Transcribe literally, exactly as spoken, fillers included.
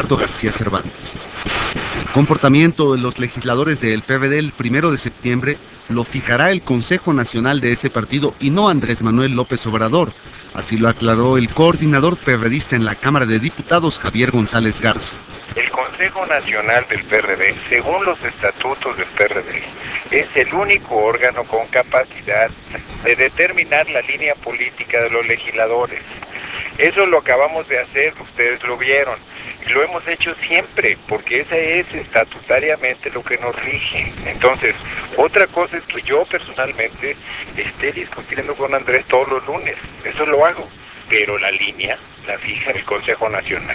Eduardo García Cervantes. El comportamiento de los legisladores del P R D el primero de septiembre lo fijará el Consejo Nacional de ese partido y no Andrés Manuel López Obrador. Así lo aclaró el coordinador perredista en la Cámara de Diputados, Javier González Garza. El Consejo Nacional del P R D, según los estatutos del P R D, es el único órgano con capacidad de determinar la línea política de los legisladores. Eso lo acabamos de hacer, ustedes lo vieron, y lo hemos hecho siempre, porque ese es estatutariamente lo que nos rige. Entonces, otra cosa es que yo personalmente esté discutiendo con Andrés todos los lunes, eso lo hago, pero la línea la fija el Consejo Nacional.